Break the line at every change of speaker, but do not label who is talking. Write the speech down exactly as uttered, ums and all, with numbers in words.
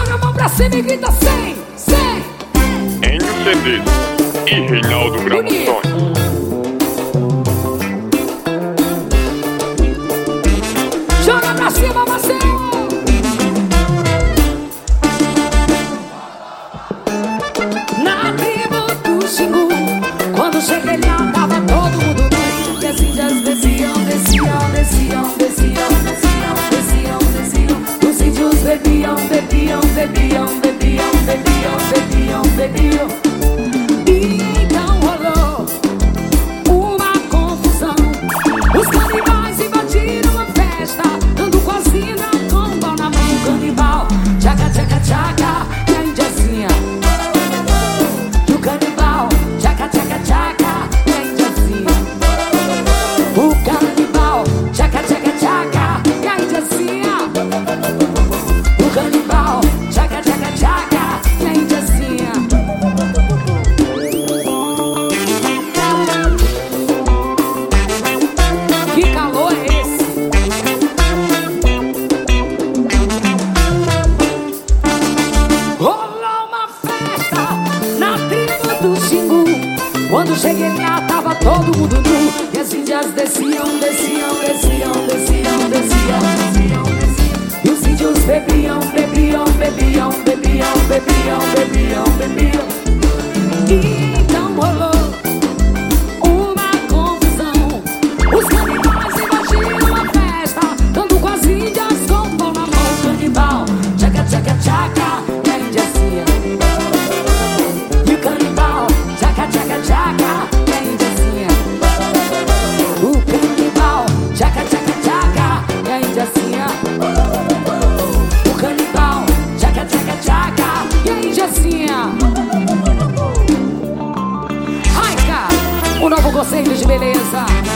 Joga a mão pra cima e grita cem, cem.
Enio C Ds e Reinaldo Gramoções.
Joga pra cima, Marcelo. Na tribo do Xingu, quando cheguei lá tava todo mundo nu. E as índias desciam, desciam, desciam, desciam, desciam, desciam, desciam. Os índios bebiam, bebiam, bebiam, bebiam, bebiam, bebiam, bebiam. E então rolou uma confusão. Os canibais invadiram a festa, dando cozina com o pau na mão. O canibal, tchaca, tchaca, tchaca, e a indiazinha. O canibal, tchaca, tchaca, tchaca, e a indiazinha. O canibal, tchaca, tchaca, tchaca, e a indiazinha. O canibal, tchaca, tchaca, tchaca, e a indiazinha. Que calor é esse? Rolou uma festa na tribo do Xingu. Quando cheguei lá tava todo mundo nu. E as índias desciam, desciam, desciam, desciam, desciam, desciam, desciam. E os índios bebiam, bebiam, bebiam, bebiam, bebiam, bebiam, bebiam. E então rolou uma confusão. Os canibais invadiram a festa, dando com as índias com o pau na mão. O canibal, tchaca, tchaca, tchaca, e a indiazinha. E o canibal, tchaca, tchaca, tchaca, e a indiazinha. O canibal, tchaca, tchaca, tchaca, e a indiazinha. O canibal, tchaca, tchaca, tchaca, e a indiazinha. Ai, cara, o novo conceito de beleza.